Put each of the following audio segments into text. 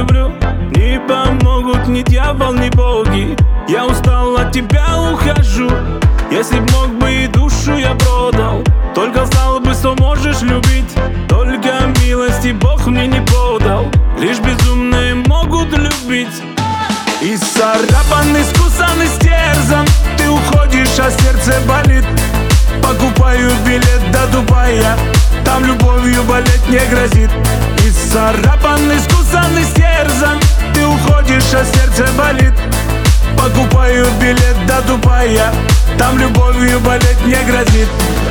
люблю. Не помогут ни дьявол, ни боги. Я устал от тебя, ухожу. Если б мог бы и душу я продал, только знал бы, что можешь любить. Только милости Бог мне не подал. Лишь безумные могут любить. Исцарапан, искусан, истерзан. Ты уходишь, а сердце болит. Покупаю билет до Дубая, там любовью болеть не грозит. Исцарапан, искусан, истерзан. Ты уходишь, а сердце болит. Покупаю билет до Дубая, там любовью болеть не грозит.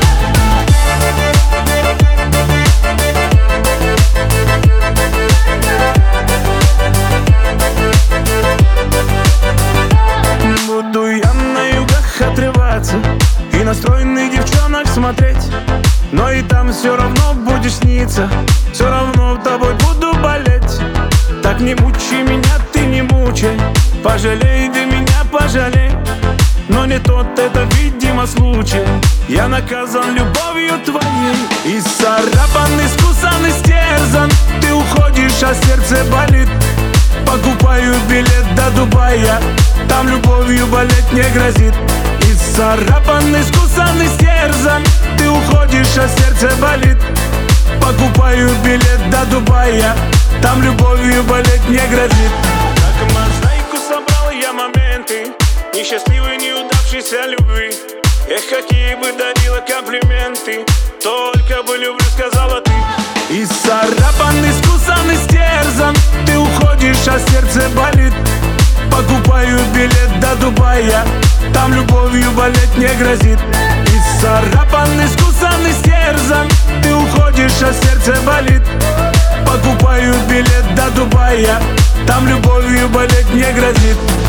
Буду я на югах отрываться и на стройных девчонок смотреть, но и там все равно будешь сниться, все равно тобой буду болеть. Так не мучи меня, ты не мучай, пожалей ты меня, пожалей. Но не тот это, видимо, случай. Я наказан любовью твоей. Исцарапан, искусан, истерзан. Ты уходишь, а сердце болит. Покупаю билет до Дубая, там любовью болеть не грозит. Исцарапан, искусан, истерзан. Ты уходишь, а сердце болит. Покупаю билет до Дубая, там любовью болеть не грозит. Как мозаику собрал я моменты несчастливой, неудавшейся любви. Эх, какие бы дарила комплименты, только бы люблю, сказала ты. Исцарапан, искусан, истерзан. Ты уходишь, а сердце болит. Покупаю билет до Дубая, там любовью болеть не грозит. Исцарапан, искусан, истерзан. Ты уходишь, а сердце болит. Покупаю билет до Дубая, там любовью болеть не грозит.